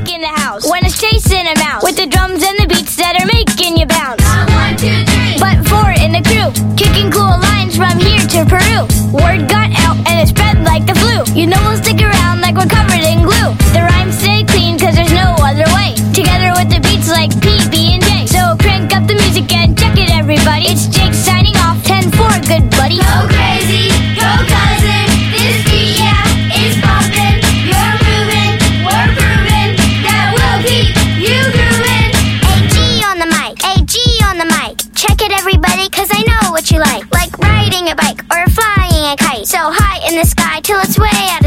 in the house when it's chasing a mouse with the drums and the beats that are making you bounce. Not 1, 2, 3. But 4 in the crew, kicking cool lines from here to Peru. Word got out and it spread like the flu. You know we'll stick around like we're covered in glue. The rhymes stay clean cause there's no other way. Together with the beats like P, B, and J. So crank up the music and check it, everybody. It's Jake signing off, 10-4, good buddy. Go crazy, go cousin. This beat, yeah, is bumpin'. You're moving, we're proving that we'll keep you grooving. AG on the mic, AG on the mic. Check it, everybody, cause I know what you like riding a bike or flying a kite so high in the sky till it's way out